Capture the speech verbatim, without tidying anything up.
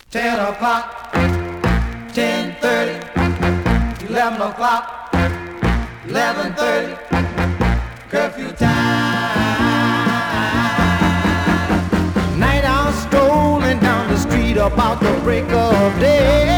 Ten o'clock, ten thirty, eleven o'clock, eleven thirty, curfew time. Night out strolling down the street about the break of day.